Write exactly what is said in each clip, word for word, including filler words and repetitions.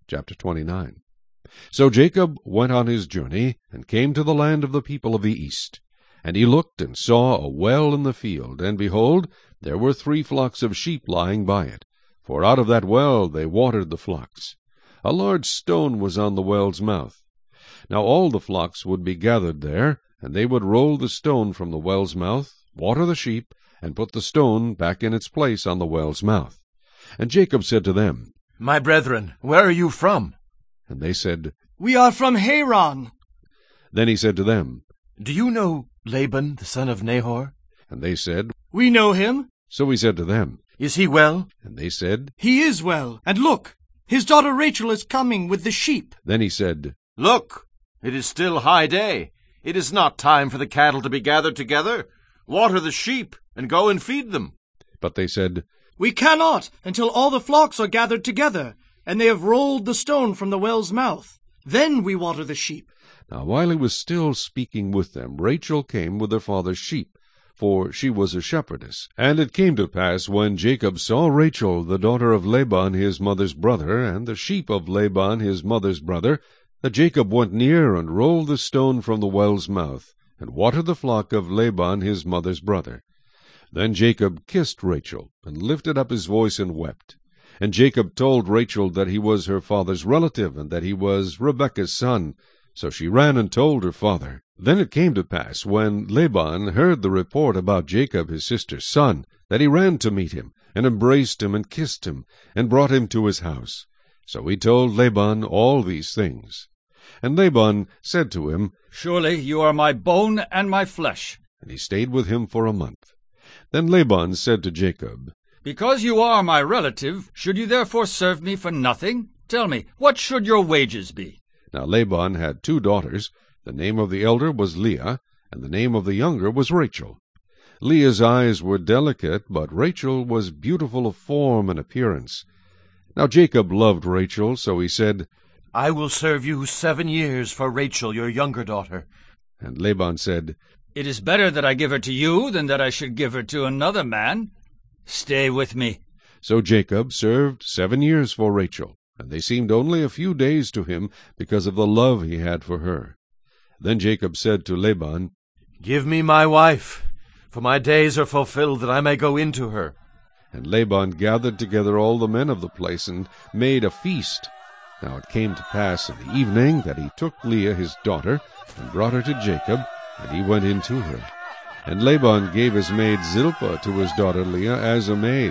Chapter twenty-nine. So Jacob went on his journey, and came to the land of the people of the east. And he looked, and saw a well in the field, and behold, there were three flocks of sheep lying by it, for out of that well they watered the flocks. A large stone was on the well's mouth. Now all the flocks would be gathered there, and they would roll the stone from the well's mouth, water the sheep, and put the stone back in its place on the well's mouth. And Jacob said to them, My brethren, where are you from? And they said, We are from Haran. Then he said to them, Do you know Laban, the son of Nahor? And they said, We know him. So he said to them, Is he well? And they said, He is well. And look, his daughter Rachel is coming with the sheep. Then he said, Look, it is still high day. It is not time for the cattle to be gathered together. Water the sheep, and go and feed them. But they said, We cannot until all the flocks are gathered together, and they have rolled the stone from the well's mouth. Then we water the sheep. Now while he was still speaking with them, Rachel came with her father's sheep, for she was a shepherdess. And it came to pass, when Jacob saw Rachel, the daughter of Laban his mother's brother, and the sheep of Laban his mother's brother, that Jacob went near and rolled the stone from the well's mouth, and watered the flock of Laban his mother's brother. Then Jacob kissed Rachel, and lifted up his voice and wept. And Jacob told Rachel that he was her father's relative, and that he was Rebekah's son. So she ran and told her father. Then it came to pass, when Laban heard the report about Jacob his sister's son, that he ran to meet him, and embraced him, and kissed him, and brought him to his house. So he told Laban all these things. And Laban said to him, Surely you are my bone and my flesh. And he stayed with him for a month. Then Laban said to Jacob, Because you are my relative, should you therefore serve me for nothing? Tell me, what should your wages be? Now Laban had two daughters. The name of the elder was Leah, and the name of the younger was Rachel. Leah's eyes were delicate, but Rachel was beautiful of form and appearance. Now Jacob loved Rachel, so he said, I will serve you seven years for Rachel, your younger daughter. And Laban said, It is better that I give her to you than that I should give her to another man. Stay with me. So Jacob served seven years for Rachel, and they seemed only a few days to him because of the love he had for her. Then Jacob said to Laban, Give me my wife, for my days are fulfilled that I may go in to her. And Laban gathered together all the men of the place, and made a feast. Now it came to pass in the evening that he took Leah his daughter, and brought her to Jacob, and he went in to her. And Laban gave his maid Zilpah to his daughter Leah as a maid.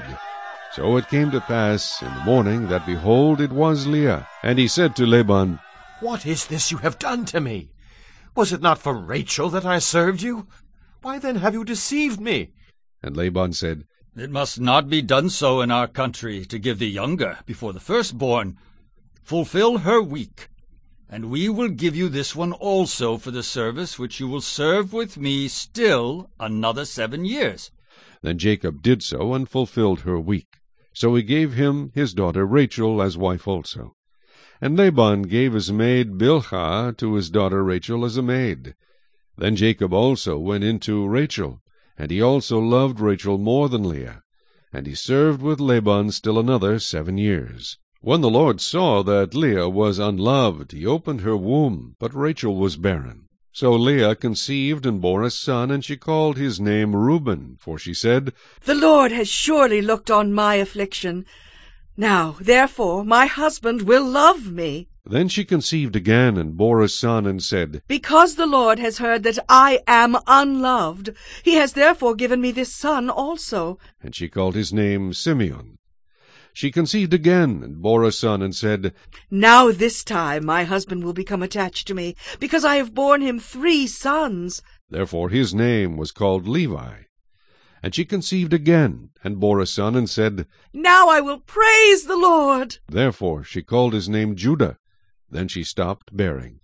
So it came to pass in the morning that, behold, it was Leah. And he said to Laban, What is this you have done to me? Was it not for Rachel that I served you? Why then have you deceived me? And Laban said, It must not be done so in our country, to give the younger before the firstborn. Fulfill her week, and we will give you this one also for the service which you will serve with me still another seven years. Then Jacob did so, and fulfilled her week. So he gave him his daughter Rachel as wife also. And Laban gave his maid Bilhah to his daughter Rachel as a maid. Then Jacob also went in to Rachel, and he also loved Rachel more than Leah. And he served with Laban still another seven years. When the Lord saw that Leah was unloved, he opened her womb, but Rachel was barren. So Leah conceived and bore a son, and she called his name Reuben, for she said, The Lord has surely looked on my affliction. Now, therefore, my husband will love me. Then she conceived again, and bore a son, and said, Because the Lord has heard that I am unloved, he has therefore given me this son also. And she called his name Simeon. She conceived again, and bore a son, and said, Now this time my husband will become attached to me, because I have borne him three sons. Therefore his name was called Levi. And she conceived again, and bore a son, and said, Now I will praise the Lord. Therefore she called his name Judah. Then she stopped bearing.